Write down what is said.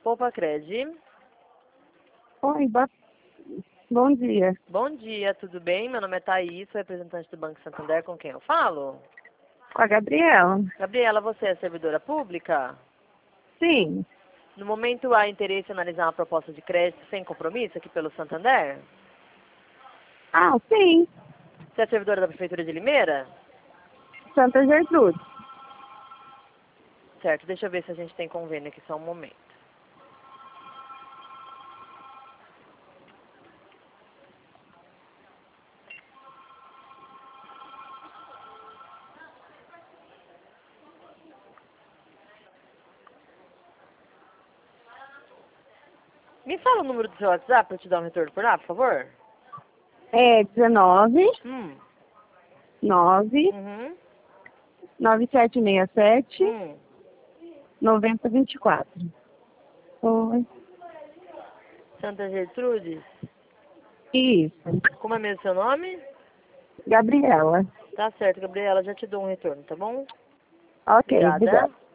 Poupa Cred. Oi, bom dia. Bom dia, tudo bem? Meu nome é Thaís, sou representante do Banco Santander, com quem eu falo? Com a Gabriela? Gabriela, você é servidora pública? Sim. No momento há interesse em analisar uma proposta de crédito sem compromisso aqui pelo Santander? Ah, sim. Você é servidora da Prefeitura de Limeira? Santa Gertrude. Certo, deixa eu ver se a gente tem convênio aqui, só um momento. Me fala o número do seu WhatsApp para eu te dar um retorno por lá, por favor? É 19 Hum. 9 Uhum. 9767 Hum. 9024. Oi. Santa Gertrudes? Isso. Como é mesmo seu nome? Gabriela. Tá certo, Gabriela, já te dou um retorno, tá bom? Ok, obrigada. Obrigada.